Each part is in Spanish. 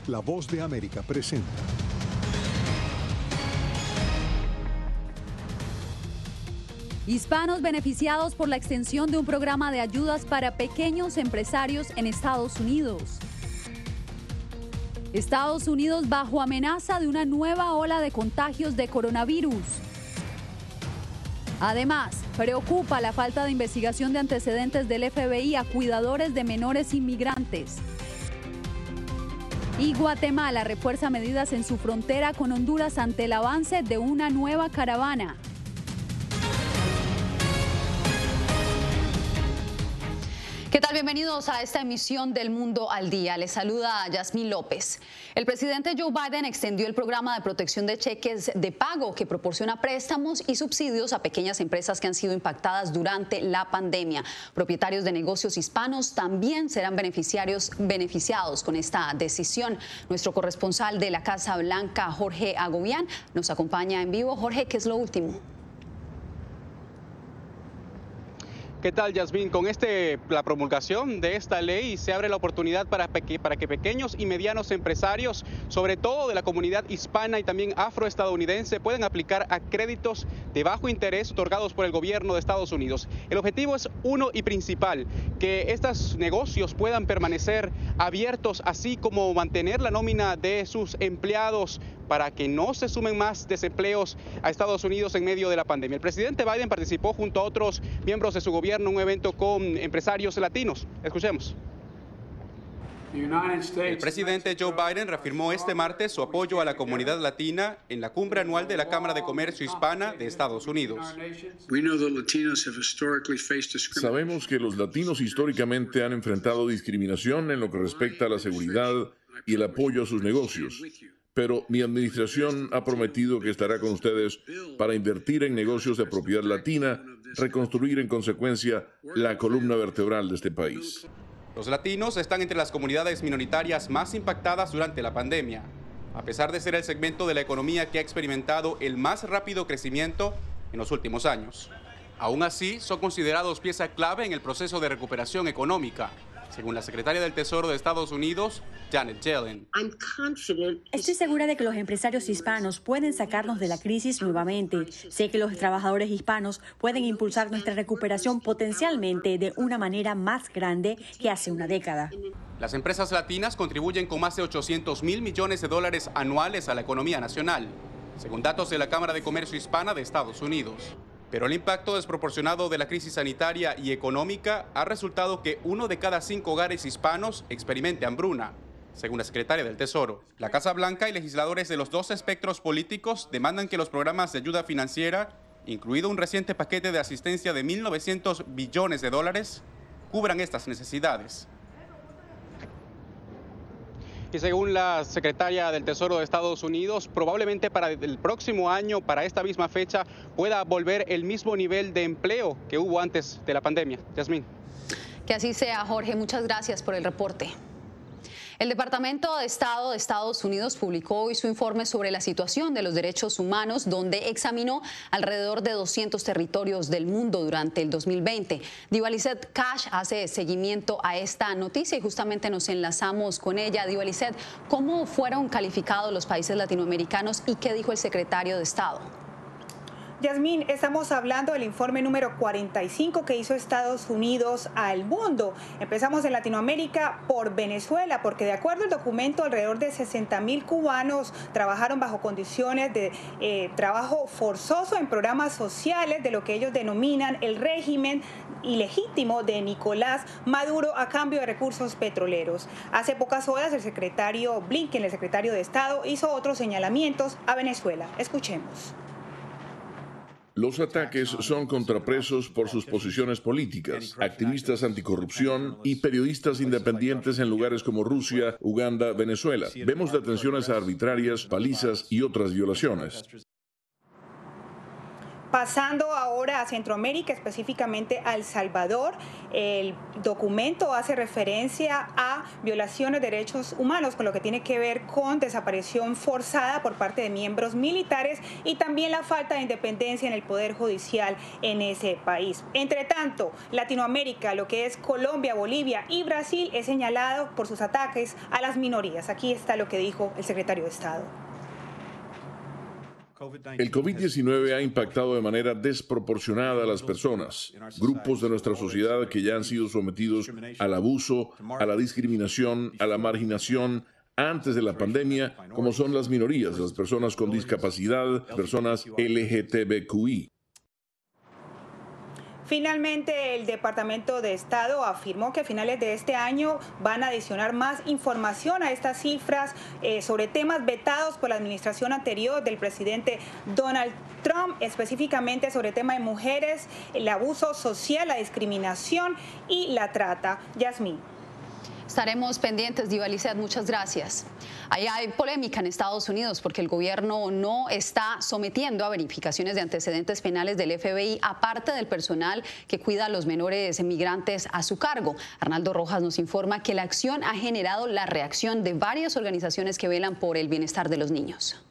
La Voz de América presenta. Hispanos beneficiados por la extensión de un programa de ayudas para pequeños empresarios en Estados Unidos. Estados Unidos bajo amenaza de una nueva ola de contagios de coronavirus. Además, preocupa la falta de investigación de antecedentes del FBI a cuidadores de menores inmigrantes. Y Guatemala refuerza medidas en su frontera con Honduras ante el avance de una nueva caravana. ¿Qué tal? Bienvenidos a esta emisión del Mundo al Día. Les saluda Yasmín López. El presidente Joe Biden extendió el programa de protección de cheques de pago que proporciona préstamos y subsidios a pequeñas empresas que han sido impactadas durante la pandemia. Propietarios de negocios hispanos también serán beneficiados con esta decisión. Nuestro corresponsal de la Casa Blanca, Jorge Agobián, nos acompaña en vivo. Jorge, ¿qué es lo último? ¿Qué tal, Yasmín? Con la promulgación de esta ley se abre la oportunidad para que pequeños y medianos empresarios, sobre todo de la comunidad hispana y también afroestadounidense, puedan aplicar a créditos de bajo interés otorgados por el gobierno de Estados Unidos. El objetivo es uno y principal, que estos negocios puedan permanecer abiertos, así como mantener la nómina de sus empleados para que no se sumen más desempleos a Estados Unidos en medio de la pandemia. El presidente Biden participó junto a otros miembros de su gobierno en un evento con empresarios latinos. Escuchemos. El presidente Joe Biden reafirmó este martes su apoyo a la comunidad latina en la cumbre anual de la Cámara de Comercio Hispana de Estados Unidos. Sabemos que los latinos históricamente han enfrentado discriminación en lo que respecta a la seguridad y el apoyo a sus negocios. Pero mi administración ha prometido que estará con ustedes para invertir en negocios de propiedad latina, reconstruir en consecuencia la columna vertebral de este país. Los latinos están entre las comunidades minoritarias más impactadas durante la pandemia, a pesar de ser el segmento de la economía que ha experimentado el más rápido crecimiento en los últimos años. Aún así, son considerados pieza clave en el proceso de recuperación económica, según la secretaria del Tesoro de Estados Unidos, Janet Yellen. Estoy segura de que los empresarios hispanos pueden sacarnos de la crisis nuevamente. Sé que los trabajadores hispanos pueden impulsar nuestra recuperación potencialmente de una manera más grande que hace una década. Las empresas latinas contribuyen con más de $800 mil millones anuales a la economía nacional, según datos de la Cámara de Comercio Hispana de Estados Unidos. Pero el impacto desproporcionado de la crisis sanitaria y económica ha resultado que 1 de cada 5 hogares hispanos experimente hambruna, según la secretaria del Tesoro. La Casa Blanca y legisladores de los dos espectros políticos demandan que los programas de ayuda financiera, incluido un reciente paquete de asistencia de $1.900 billones, cubran estas necesidades. Y según la secretaria del Tesoro de Estados Unidos, probablemente para el próximo año, para esta misma fecha, pueda volver el mismo nivel de empleo que hubo antes de la pandemia. Yasmín. Que así sea, Jorge. Muchas gracias por el reporte. El Departamento de Estado de Estados Unidos publicó hoy su informe sobre la situación de los derechos humanos, donde examinó alrededor de 200 territorios del mundo durante el 2020. Diva Lizeth Cash hace seguimiento a esta noticia y justamente nos enlazamos con ella. Diva Lizeth, ¿cómo fueron calificados los países latinoamericanos y qué dijo el secretario de Estado? Yasmín, estamos hablando del informe número 45 que hizo Estados Unidos al mundo. Empezamos en Latinoamérica por Venezuela, porque de acuerdo al documento, alrededor de 60.000 cubanos trabajaron bajo condiciones de trabajo forzoso en programas sociales de lo que ellos denominan el régimen ilegítimo de Nicolás Maduro a cambio de recursos petroleros. Hace pocas horas el secretario Blinken, el secretario de Estado, hizo otros señalamientos a Venezuela. Escuchemos. Los ataques son contra presos por sus posiciones políticas, activistas anticorrupción y periodistas independientes en lugares como Rusia, Uganda, Venezuela. Vemos detenciones arbitrarias, palizas y otras violaciones. Pasando ahora a Centroamérica, específicamente a El Salvador, el documento hace referencia a violaciones de derechos humanos con lo que tiene que ver con desaparición forzada por parte de miembros militares y también la falta de independencia en el Poder Judicial en ese país. Entre tanto, Latinoamérica, lo que es Colombia, Bolivia y Brasil, es señalado por sus ataques a las minorías. Aquí está lo que dijo el secretario de Estado. El COVID-19 ha impactado de manera desproporcionada a las personas, grupos de nuestra sociedad que ya han sido sometidos al abuso, a la discriminación, a la marginación antes de la pandemia, como son las minorías, las personas con discapacidad, personas LGTBQI. Finalmente, el Departamento de Estado afirmó que a finales de este año van a adicionar más información a estas cifras sobre temas vetados por la administración anterior del presidente Donald Trump, específicamente sobre el tema de mujeres, el abuso social, la discriminación y la trata. Yasmín. Estaremos pendientes, Diva Lizeth, muchas gracias. Ahí hay polémica en Estados Unidos porque el gobierno no está sometiendo a verificaciones de antecedentes penales del FBI, aparte del personal que cuida a los menores migrantes a su cargo. Arnaldo Rojas nos informa que la acción ha generado la reacción de varias organizaciones que velan por el bienestar de los niños.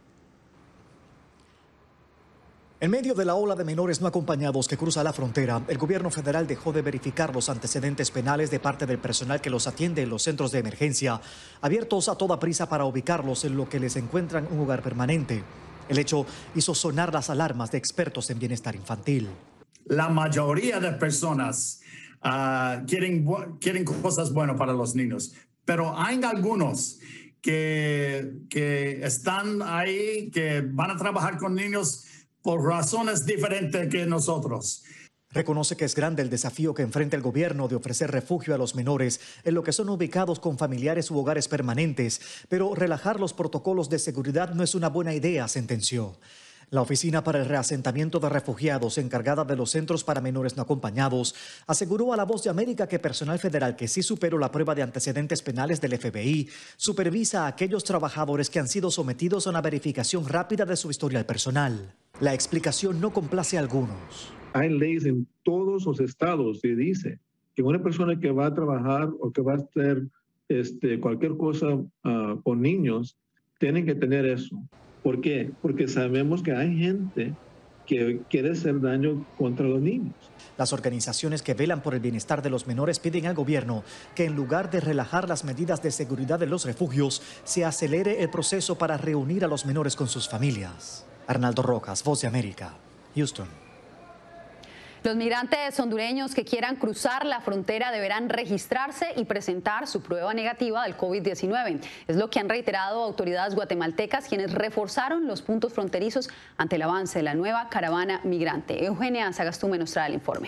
En medio de la ola de menores no acompañados que cruza la frontera, el gobierno federal dejó de verificar los antecedentes penales de parte del personal que los atiende en los centros de emergencia, abiertos a toda prisa para ubicarlos en lo que les encuentran un hogar permanente. El hecho hizo sonar las alarmas de expertos en bienestar infantil. La mayoría de personas quieren cosas buenas para los niños, pero hay algunos que están ahí, que van a trabajar con niños por razones diferentes que nosotros. Reconoce que es grande el desafío que enfrenta el gobierno de ofrecer refugio a los menores en lo que son ubicados con familiares u hogares permanentes, pero relajar los protocolos de seguridad no es una buena idea, sentenció. La Oficina para el Reasentamiento de Refugiados, encargada de los centros para menores no acompañados, aseguró a La Voz de América que personal federal que sí superó la prueba de antecedentes penales del FBI supervisa a aquellos trabajadores que han sido sometidos a una verificación rápida de su historial personal. La explicación no complace a algunos. Hay leyes en todos los estados que dice que una persona que va a trabajar o que va a hacer cualquier cosa con niños, tienen que tener eso. ¿Por qué? Porque sabemos que hay gente que quiere hacer daño contra los niños. Las organizaciones que velan por el bienestar de los menores piden al gobierno que en lugar de relajar las medidas de seguridad de los refugios, se acelere el proceso para reunir a los menores con sus familias. Arnaldo Rojas, Voz de América, Houston. Los migrantes hondureños que quieran cruzar la frontera deberán registrarse y presentar su prueba negativa del COVID-19. Es lo que han reiterado autoridades guatemaltecas, quienes reforzaron los puntos fronterizos ante el avance de la nueva caravana migrante. Eugenia Sagastume nos trae el informe.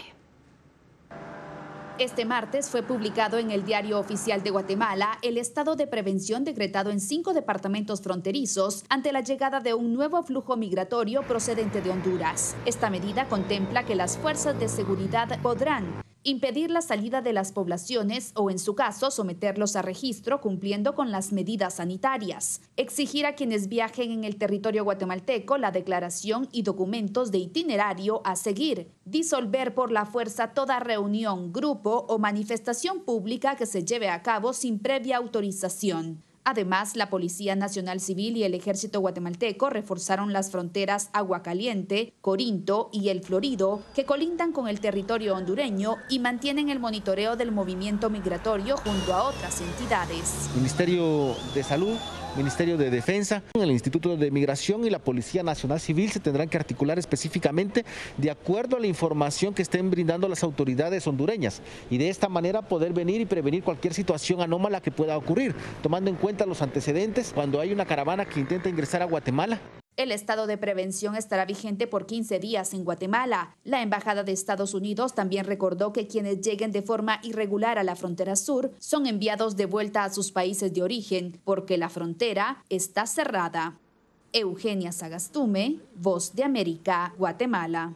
Este martes fue publicado en el Diario Oficial de Guatemala el estado de prevención decretado en 5 departamentos fronterizos ante la llegada de un nuevo flujo migratorio procedente de Honduras. Esta medida contempla que las fuerzas de seguridad podrán impedir la salida de las poblaciones o, en su caso, someterlos a registro cumpliendo con las medidas sanitarias, exigir a quienes viajen en el territorio guatemalteco la declaración y documentos de itinerario a seguir, disolver por la fuerza toda reunión, grupo o manifestación pública que se lleve a cabo sin previa autorización. Además, la Policía Nacional Civil y el Ejército Guatemalteco reforzaron las fronteras Agua Caliente, Corinto y El Florido, que colindan con el territorio hondureño y mantienen el monitoreo del movimiento migratorio junto a otras entidades. Ministerio de Salud, Ministerio de Defensa, el Instituto de Migración y la Policía Nacional Civil se tendrán que articular específicamente de acuerdo a la información que estén brindando las autoridades hondureñas y de esta manera poder venir y prevenir cualquier situación anómala que pueda ocurrir, tomando en cuenta los antecedentes cuando hay una caravana que intenta ingresar a Guatemala. El estado de prevención estará vigente por 15 días en Guatemala. La Embajada de Estados Unidos también recordó que quienes lleguen de forma irregular a la frontera sur son enviados de vuelta a sus países de origen porque la frontera está cerrada. Eugenia Sagastume, Voz de América, Guatemala.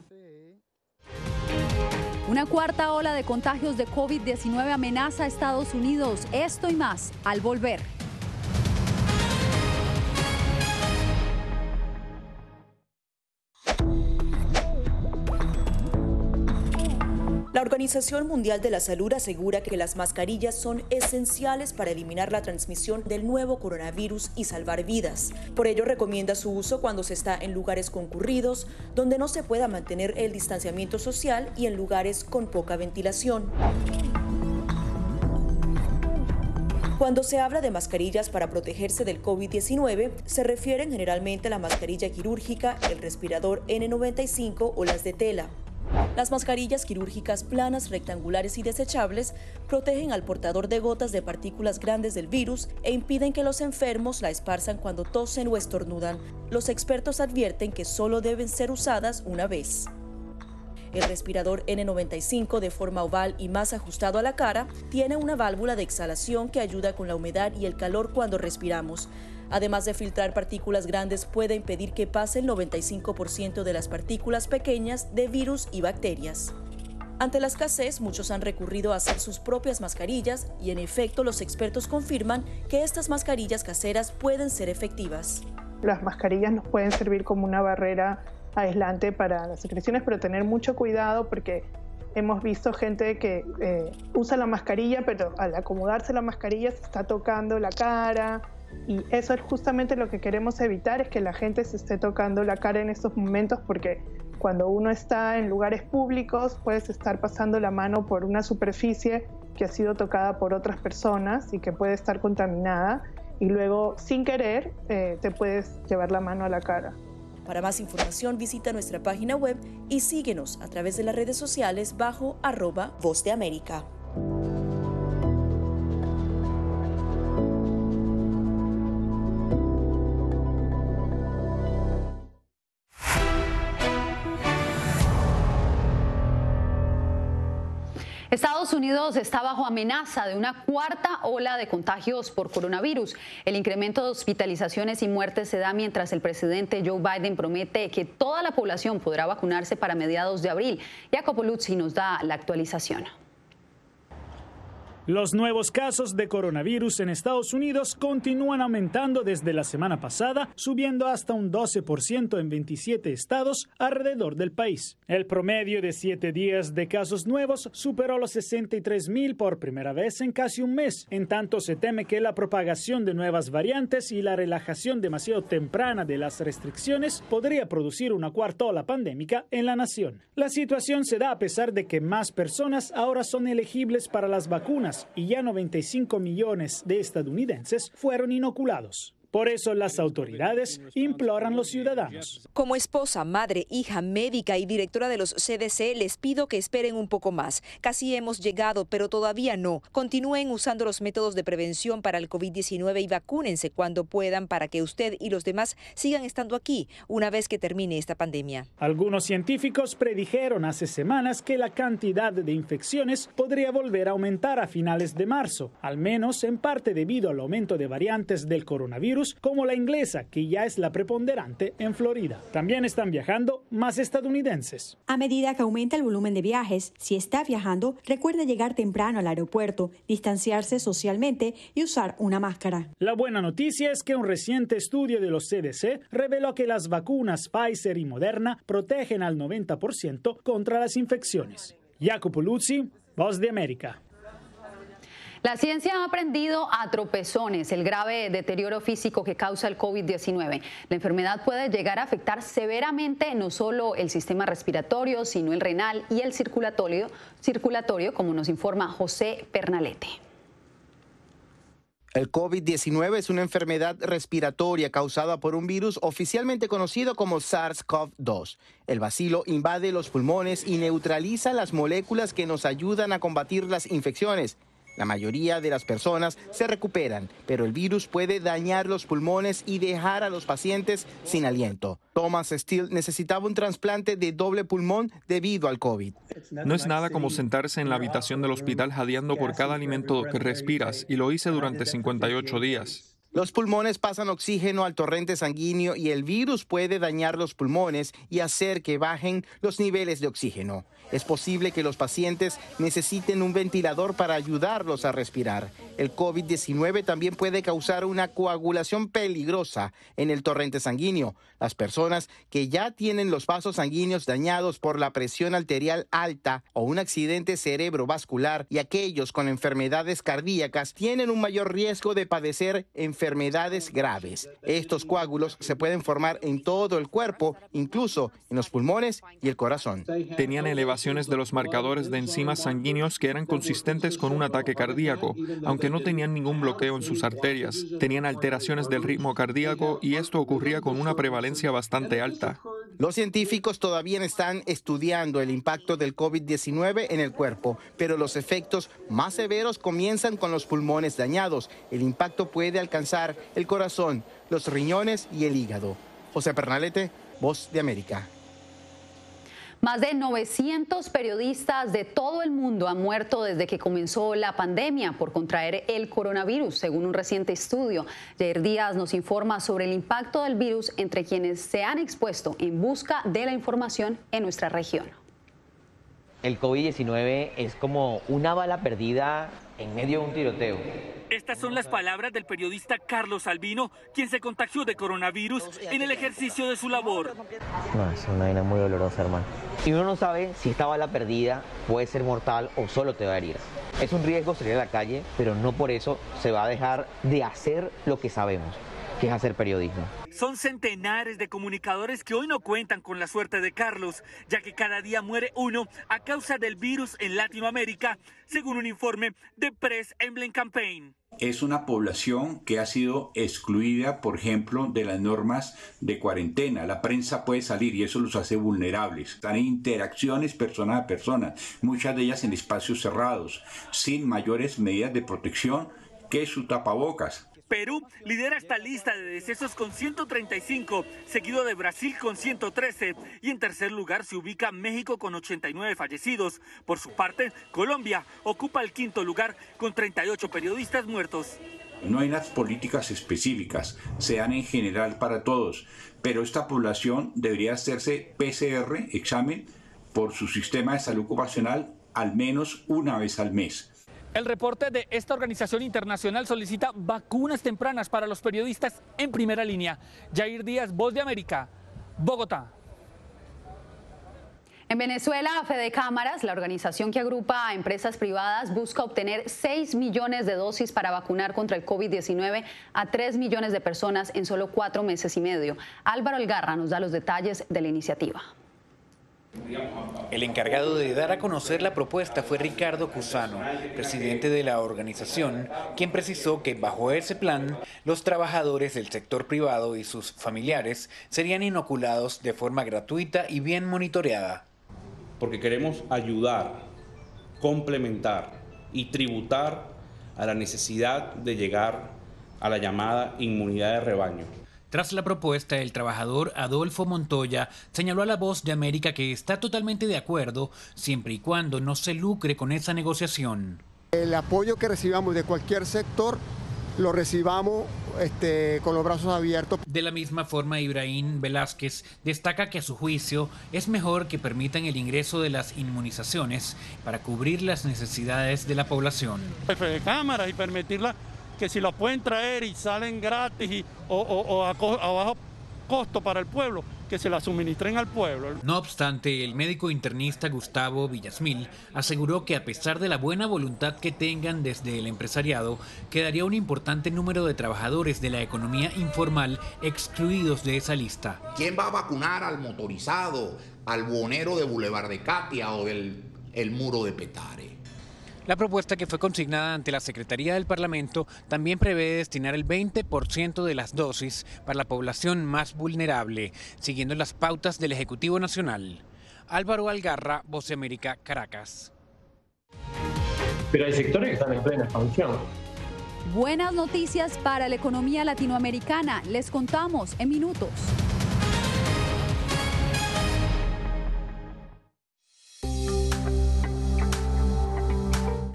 Una cuarta ola de contagios de COVID-19 amenaza a Estados Unidos. Esto y más al volver. Organización Mundial de la Salud asegura que las mascarillas son esenciales para eliminar la transmisión del nuevo coronavirus y salvar vidas. Por ello, recomienda su uso cuando se está en lugares concurridos, donde no se pueda mantener el distanciamiento social y en lugares con poca ventilación. Cuando se habla de mascarillas para protegerse del COVID-19, se refieren generalmente a la mascarilla quirúrgica, el respirador N95 o las de tela. Las mascarillas quirúrgicas planas, rectangulares y desechables protegen al portador de gotas de partículas grandes del virus e impiden que los enfermos la esparzan cuando tosen o estornudan. Los expertos advierten que solo deben ser usadas una vez. El respirador N95, de forma oval y más ajustado a la cara, tiene una válvula de exhalación que ayuda con la humedad y el calor cuando respiramos. Además de filtrar partículas grandes, puede impedir que pase el 95% de las partículas pequeñas de virus y bacterias. Ante la escasez, muchos han recurrido a hacer sus propias mascarillas y, en efecto, los expertos confirman que estas mascarillas caseras pueden ser efectivas. Las mascarillas nos pueden servir como una barrera aislante para las secreciones, pero tener mucho cuidado porque hemos visto gente que usa la mascarilla, pero al acomodarse la mascarilla se está tocando la cara, y eso es justamente lo que queremos evitar, es que la gente se esté tocando la cara en estos momentos, porque cuando uno está en lugares públicos puedes estar pasando la mano por una superficie que ha sido tocada por otras personas y que puede estar contaminada, y luego sin querer te puedes llevar la mano a la cara. Para más información, visita nuestra página web y síguenos a través de las redes sociales bajo @Voz de América. Estados Unidos está bajo amenaza de una cuarta ola de contagios por coronavirus. El incremento de hospitalizaciones y muertes se da mientras el presidente Joe Biden promete que toda la población podrá vacunarse para mediados de abril. Jacopo Luzzi nos da la actualización. Los nuevos casos de coronavirus en Estados Unidos continúan aumentando desde la semana pasada, subiendo hasta un 12% en 27 estados alrededor del país. El promedio de 7 días de casos nuevos superó los 63,000 por primera vez en casi un mes. En tanto, se teme que la propagación de nuevas variantes y la relajación demasiado temprana de las restricciones podría producir una cuarta ola pandémica en la nación. La situación se da a pesar de que más personas ahora son elegibles para las vacunas y ya 95 millones de estadounidenses fueron inoculados. Por eso las autoridades imploran a los ciudadanos. Como esposa, madre, hija, médica y directora de los CDC, les pido que esperen un poco más. Casi hemos llegado, pero todavía no. Continúen usando los métodos de prevención para el COVID-19 y vacúnense cuando puedan para que usted y los demás sigan estando aquí una vez que termine esta pandemia. Algunos científicos predijeron hace semanas que la cantidad de infecciones podría volver a aumentar a finales de marzo, al menos en parte debido al aumento de variantes del coronavirus, como la inglesa, que ya es la preponderante en Florida. También están viajando más estadounidenses. A medida que aumenta el volumen de viajes, si está viajando, recuerde llegar temprano al aeropuerto, distanciarse socialmente y usar una máscara. La buena noticia es que un reciente estudio de los CDC reveló que las vacunas Pfizer y Moderna protegen al 90% contra las infecciones. Jacopo Luzzi, Voz de América. La ciencia ha aprendido a tropezones el grave deterioro físico que causa el COVID-19. La enfermedad puede llegar a afectar severamente no solo el sistema respiratorio, sino el renal y el circulatorio, como nos informa José Pernalete. El COVID-19 es una enfermedad respiratoria causada por un virus oficialmente conocido como SARS-CoV-2. El bacilo invade los pulmones y neutraliza las moléculas que nos ayudan a combatir las infecciones. La mayoría de las personas se recuperan, pero el virus puede dañar los pulmones y dejar a los pacientes sin aliento. Thomas Steele necesitaba un trasplante de doble pulmón debido al COVID. No es nada como sentarse en la habitación del hospital jadeando por cada alimento que respiras, y lo hice durante 58 días. Los pulmones pasan oxígeno al torrente sanguíneo y el virus puede dañar los pulmones y hacer que bajen los niveles de oxígeno. Es posible que los pacientes necesiten un ventilador para ayudarlos a respirar. El COVID-19 también puede causar una coagulación peligrosa en el torrente sanguíneo. Las personas que ya tienen los vasos sanguíneos dañados por la presión arterial alta o un accidente cerebrovascular y aquellos con enfermedades cardíacas tienen un mayor riesgo de padecer enfermedades graves. Estos coágulos se pueden formar en todo el cuerpo, incluso en los pulmones y el corazón. Tenían elevaciones de los marcadores de enzimas sanguíneos que eran consistentes con un ataque cardíaco, aunque no tenían ningún bloqueo en sus arterias. Tenían alteraciones del ritmo cardíaco y esto ocurría con una prevalencia bastante alta. Los científicos todavía están estudiando el impacto del COVID-19 en el cuerpo, pero los efectos más severos comienzan con los pulmones dañados. El impacto puede alcanzar el corazón, los riñones y el hígado. José Pernalete, Voz de América. Más de 900 periodistas de todo el mundo han muerto desde que comenzó la pandemia por contraer el coronavirus, según un reciente estudio. Jair Díaz nos informa sobre el impacto del virus entre quienes se han expuesto en busca de la información en nuestra región. El COVID-19 es como una bala perdida en medio de un tiroteo. Estas son las palabras del periodista Carlos Albino, quien se contagió de coronavirus en el ejercicio de su labor. No, es una vaina muy dolorosa, hermano. Y uno no sabe si esta bala perdida puede ser mortal o solo te va a herir. Es un riesgo salir a la calle, pero no por eso se va a dejar de hacer lo que sabemos, que es hacer periodismo. Son centenares de comunicadores que hoy no cuentan con la suerte de Carlos, ya que cada día muere uno a causa del virus en Latinoamérica, según un informe de Press Emblem Campaign. Es una población que ha sido excluida, por ejemplo, de las normas de cuarentena. La prensa puede salir y eso los hace vulnerables. Están en interacciones persona a persona, muchas de ellas en espacios cerrados, sin mayores medidas de protección que su tapabocas. Perú lidera esta lista de decesos con 135, seguido de Brasil con 113 y en tercer lugar se ubica México con 89 fallecidos. Por su parte, Colombia ocupa el quinto lugar con 38 periodistas muertos. No hay unas políticas específicas, se dan en general para todos, pero esta población debería hacerse PCR, examen, por su sistema de salud ocupacional al menos una vez al mes. El reporte de esta organización internacional solicita vacunas tempranas para los periodistas en primera línea. Jair Díaz, Voz de América, Bogotá. En Venezuela, Fede Cámaras, la organización que agrupa a empresas privadas, busca obtener 6 millones de dosis para vacunar contra el COVID-19 a 3 millones de personas en solo 4 meses y medio. Álvaro Algarra nos da los detalles de la iniciativa. El encargado de dar a conocer la propuesta fue Ricardo Cusano, presidente de la organización, quien precisó que bajo ese plan, los trabajadores del sector privado y sus familiares serían inoculados de forma gratuita y bien monitoreada. Porque queremos ayudar, complementar y tributar a la necesidad de llegar a la llamada inmunidad de rebaño. Tras la propuesta, el trabajador Adolfo Montoya señaló a La Voz de América que está totalmente de acuerdo siempre y cuando no se lucre con esa negociación. El apoyo que recibamos de cualquier sector lo recibamos con los brazos abiertos. De la misma forma, Ibrahim Velázquez destaca que a su juicio es mejor que permitan el ingreso de las inmunizaciones para cubrir las necesidades de la población. De cámaras y permitirla que si lo pueden traer y salen gratis o a bajo costo para el pueblo, que se la suministren al pueblo. No obstante, el médico internista Gustavo Villasmil aseguró que a pesar de la buena voluntad que tengan desde el empresariado, quedaría un importante número de trabajadores de la economía informal excluidos de esa lista. ¿Quién va a vacunar al motorizado, al buhonero de Boulevard de Katia o del Muro de Petare? La propuesta, que fue consignada ante la Secretaría del Parlamento, también prevé destinar el 20% de las dosis para la población más vulnerable, siguiendo las pautas del Ejecutivo Nacional. Álvaro Algarra, Voz de América, Caracas. Pero hay sectores que están en plena expansión. Buenas noticias para la economía latinoamericana. Les contamos en minutos.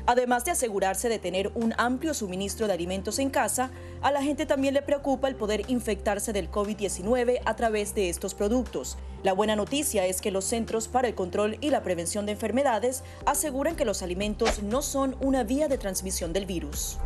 Además de asegurarse de tener un amplio suministro de alimentos en casa, a la gente también le preocupa el poder infectarse del COVID-19 a través de estos productos. La buena noticia es que los Centros para el Control y la Prevención de Enfermedades aseguran que los alimentos no son una vía de transmisión del virus.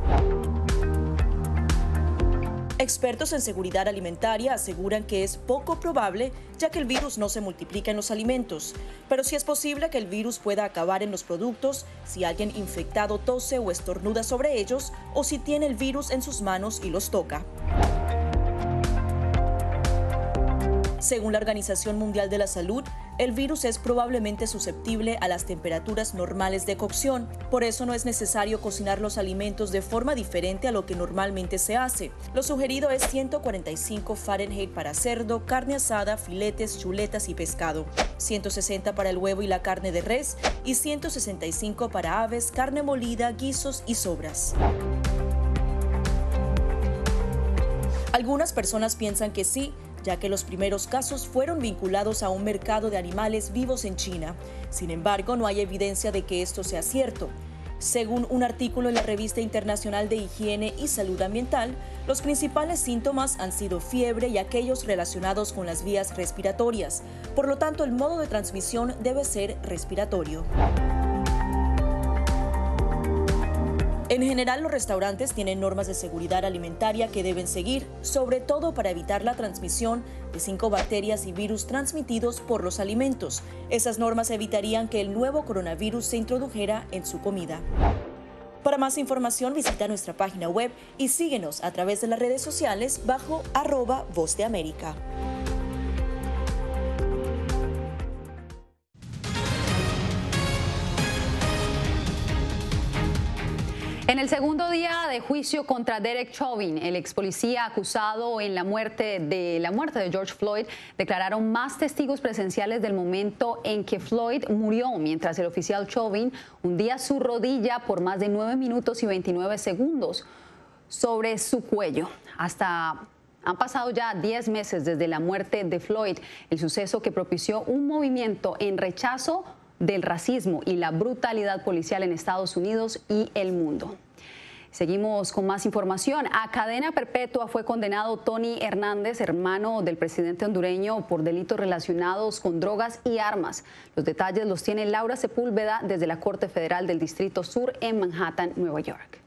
Expertos en seguridad alimentaria aseguran que es poco probable, ya que el virus no se multiplica en los alimentos, pero sí es posible que el virus pueda acabar en los productos si alguien infectado tose o estornuda sobre ellos o si tiene el virus en sus manos y los toca. Según la Organización Mundial de la Salud, el virus es probablemente susceptible a las temperaturas normales de cocción. Por eso no es necesario cocinar los alimentos de forma diferente a lo que normalmente se hace. Lo sugerido es 145 Fahrenheit para cerdo, carne asada, filetes, chuletas y pescado, 160 para el huevo y la carne de res y 165 para aves, carne molida, guisos y sobras. Algunas personas piensan que sí, ya que los primeros casos fueron vinculados a un mercado de animales vivos en China. Sin embargo, no hay evidencia de que esto sea cierto. Según un artículo en la Revista Internacional de Higiene y Salud Ambiental, los principales síntomas han sido fiebre y aquellos relacionados con las vías respiratorias. Por lo tanto, el modo de transmisión debe ser respiratorio. En general, los restaurantes tienen normas de seguridad alimentaria que deben seguir, sobre todo para evitar la transmisión de 5 bacterias y virus transmitidos por los alimentos. Esas normas evitarían que el nuevo coronavirus se introdujera en su comida. Para más información, visita nuestra página web y síguenos a través de las redes sociales bajo @Voz de América. En el segundo día de juicio contra Derek Chauvin, el ex policía acusado en la muerte de George Floyd, declararon más testigos presenciales del momento en que Floyd murió, mientras el oficial Chauvin hundía su rodilla por más de 9 minutos y 29 segundos sobre su cuello. Han pasado ya 10 meses desde la muerte de Floyd, el suceso que propició un movimiento en rechazo del racismo y la brutalidad policial en Estados Unidos y el mundo. Seguimos con más información. A cadena perpetua fue condenado Tony Hernández, hermano del presidente hondureño, por delitos relacionados con drogas y armas. Los detalles los tiene Laura Sepúlveda desde la Corte Federal del Distrito Sur en Manhattan, Nueva York.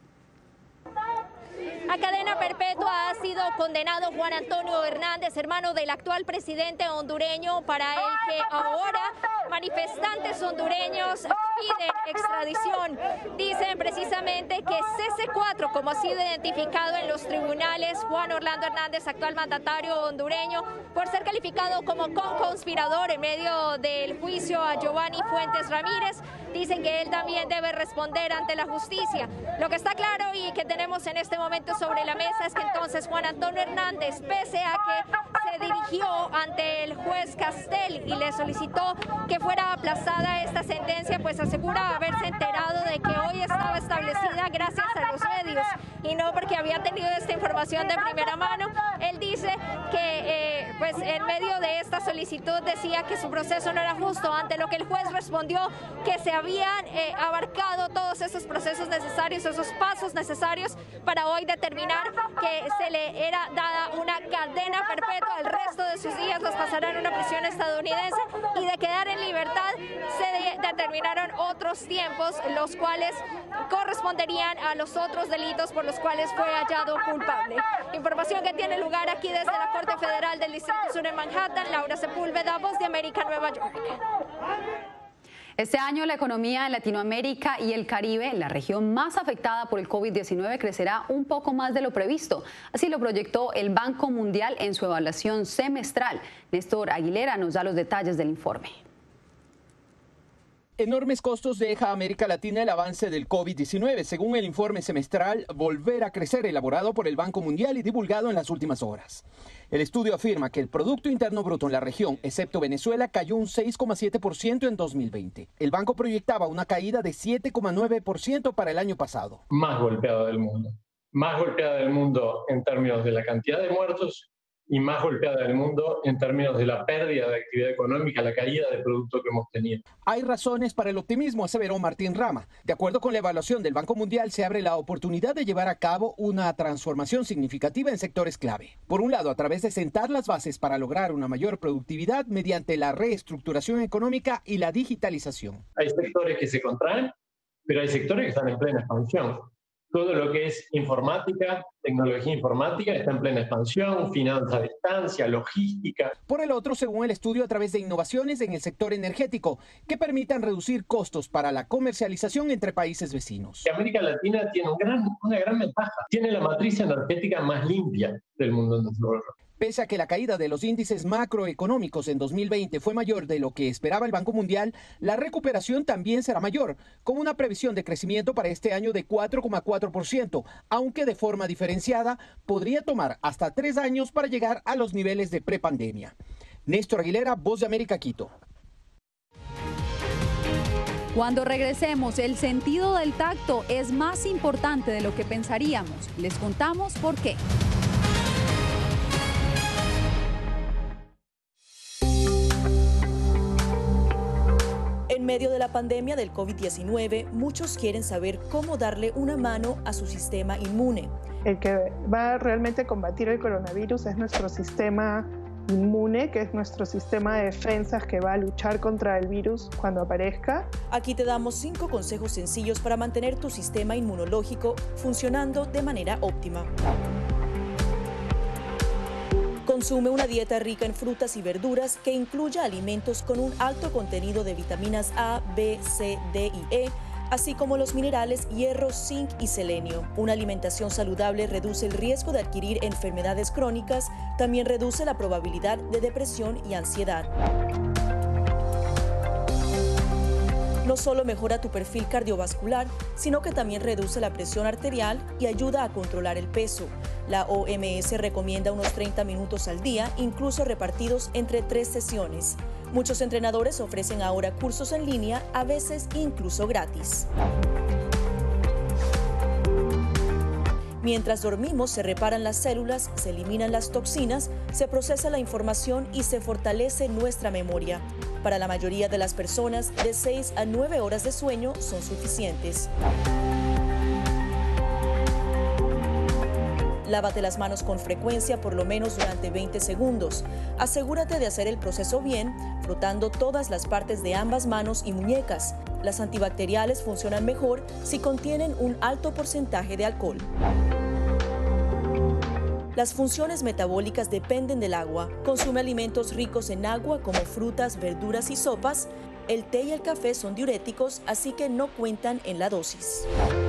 A cadena perpetua ha sido condenado Juan Antonio Hernández, hermano del actual presidente hondureño, para el que ahora manifestantes hondureños piden extradición. Dicen precisamente que CC4, como ha sido identificado en los tribunales, Juan Orlando Hernández, actual mandatario hondureño, por ser calificado como conspirador en medio del juicio a Giovanni Fuentes Ramírez, dicen que él también debe responder ante la justicia. Lo que está claro y que tenemos en este momento sobre la mesa es que entonces Juan Antonio Hernández, pese a que se dirigió ante el juez Castel y le solicitó que fuera aplazada esta sentencia, pues asegura haberse enterado de que hoy estaba establecida gracias a los medios y no porque había tenido esta información de primera mano. Él dice que pues en medio de esta solicitud decía que su proceso no era justo, ante lo que el juez respondió que se habían abarcado todos esos procesos necesarios, esos pasos necesarios para hoy determinar que se le era dada una cadena perpetua. El resto de sus días los pasará en una prisión estadounidense y de quedar en libertad se determinaron otros tiempos, los cuales corresponderían a los otros delitos por los cuales fue hallado culpable. Información que tiene lugar aquí desde la Corte Federal del Distrito Sur en Manhattan. Laura Sepúlveda, Voz de América, Nueva York. Este año la economía en Latinoamérica y el Caribe, la región más afectada por el COVID-19, crecerá un poco más de lo previsto. Así lo proyectó el Banco Mundial en su evaluación semestral. Néstor Aguilera nos da los detalles del informe. Enormes costos deja a América Latina el avance del COVID-19, según el informe semestral Volver a Crecer, elaborado por el Banco Mundial y divulgado en las últimas horas. El estudio afirma que el Producto Interno Bruto en la región, excepto Venezuela, cayó un 6,7% en 2020. El banco proyectaba una caída de 7,9% para el año pasado. Más golpeada del mundo en términos de la cantidad de muertos y más golpeada del mundo en términos de la pérdida de actividad económica, la caída de producto que hemos tenido. Hay razones para el optimismo, aseveró Martín Rama. De acuerdo con la evaluación del Banco Mundial, se abre la oportunidad de llevar a cabo una transformación significativa en sectores clave. Por un lado, a través de sentar las bases para lograr una mayor productividad mediante la reestructuración económica y la digitalización. Hay sectores que se contraen, pero hay sectores que están en plena expansión. Todo lo que es informática, tecnología informática está en plena expansión, finanzas a distancia, logística. Por el otro, según el estudio, a través de innovaciones en el sector energético que permitan reducir costos para la comercialización entre países vecinos. América Latina tiene una gran ventaja. Tiene la matriz energética más limpia del mundo en desarrollo. Pese a que la caída de los índices macroeconómicos en 2020 fue mayor de lo que esperaba el Banco Mundial, la recuperación también será mayor, con una previsión de crecimiento para este año de 4,4%, aunque de forma diferenciada podría tomar hasta 3 años para llegar a los niveles de prepandemia. Néstor Aguilera, Voz de América, Quito. Cuando regresemos, el sentido del tacto es más importante de lo que pensaríamos. Les contamos por qué. En medio de la pandemia del COVID-19, muchos quieren saber cómo darle una mano a su sistema inmune. El que va realmente a combatir el coronavirus es nuestro sistema inmune, que es nuestro sistema de defensas que va a luchar contra el virus cuando aparezca. Aquí te damos 5 consejos sencillos para mantener tu sistema inmunológico funcionando de manera óptima. Consume una dieta rica en frutas y verduras que incluya alimentos con un alto contenido de vitaminas A, B, C, D y E, así como los minerales hierro, zinc y selenio. Una alimentación saludable reduce el riesgo de adquirir enfermedades crónicas, también reduce la probabilidad de depresión y ansiedad. No solo mejora tu perfil cardiovascular, sino que también reduce la presión arterial y ayuda a controlar el peso. La OMS recomienda unos 30 minutos al día, incluso repartidos entre 3 sesiones. Muchos entrenadores ofrecen ahora cursos en línea, a veces incluso gratis. Mientras dormimos, se reparan las células, se eliminan las toxinas, se procesa la información y se fortalece nuestra memoria. Para la mayoría de las personas, de 6 a 9 horas de sueño son suficientes. Lávate las manos con frecuencia, por lo menos durante 20 segundos. Asegúrate de hacer el proceso bien, frotando todas las partes de ambas manos y muñecas. Las antibacteriales funcionan mejor si contienen un alto porcentaje de alcohol. Las funciones metabólicas dependen del agua. Consume alimentos ricos en agua como frutas, verduras y sopas. El té y el café son diuréticos, así que no cuentan en la dosis.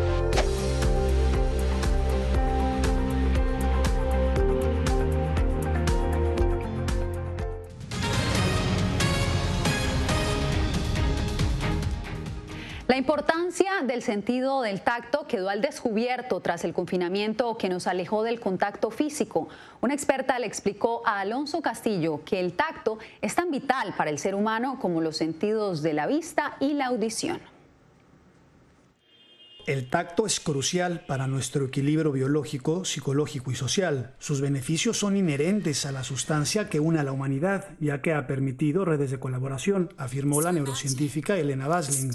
La importancia del sentido del tacto quedó al descubierto tras el confinamiento que nos alejó del contacto físico. Una experta le explicó a Alonso Castillo que el tacto es tan vital para el ser humano como los sentidos de la vista y la audición. El tacto es crucial para nuestro equilibrio biológico, psicológico y social. Sus beneficios son inherentes a la sustancia que une a la humanidad, ya que ha permitido redes de colaboración, afirmó la neurocientífica Elena Basling.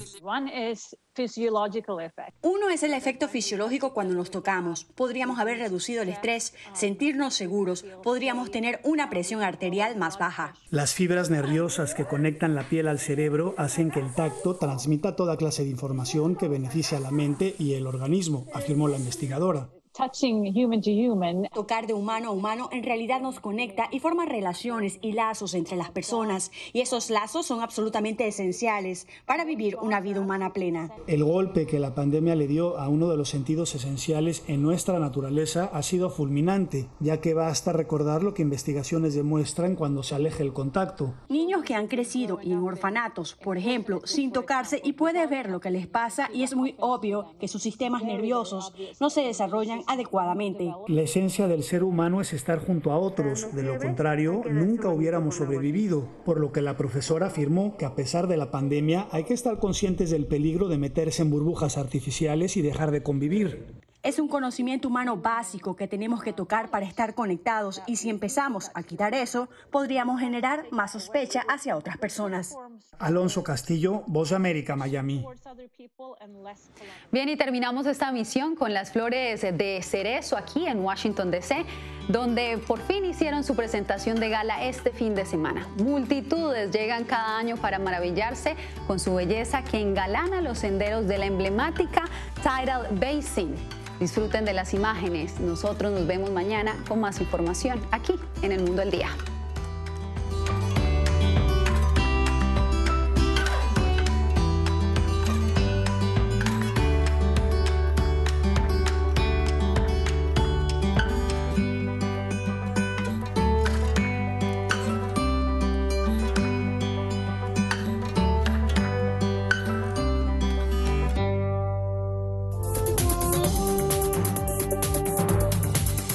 Uno es el efecto fisiológico cuando nos tocamos. Podríamos haber reducido el estrés, sentirnos seguros, podríamos tener una presión arterial más baja. Las fibras nerviosas que conectan la piel al cerebro hacen que el tacto transmita toda clase de información que beneficia a la mente y el organismo, afirmó la investigadora. Tocar de humano a humano en realidad nos conecta y forma relaciones y lazos entre las personas, y esos lazos son absolutamente esenciales para vivir una vida humana plena. El golpe que la pandemia le dio a uno de los sentidos esenciales en nuestra naturaleza ha sido fulminante, ya que basta recordar lo que investigaciones demuestran cuando se aleja el contacto. Niños que han crecido en orfanatos, por ejemplo, sin tocarse, y puede ver lo que les pasa, y es muy obvio que sus sistemas nerviosos no se desarrollan adecuadamente. La esencia del ser humano es estar junto a otros, de lo contrario, nunca hubiéramos sobrevivido, por lo que la profesora afirmó que a pesar de la pandemia hay que estar conscientes del peligro de meterse en burbujas artificiales y dejar de convivir. Es un conocimiento humano básico que tenemos que tocar para estar conectados, y si empezamos a quitar eso, podríamos generar más sospecha hacia otras personas. Alonso Castillo, Voz de América, Miami. Bien, y terminamos esta misión con las flores de cerezo aquí en Washington, D.C., donde por fin hicieron su presentación de gala este fin de semana. Multitudes llegan cada año para maravillarse con su belleza que engalana los senderos de la emblemática Tidal Basin. Disfruten de las imágenes. Nosotros nos vemos mañana con más información aquí en El Mundo al Día.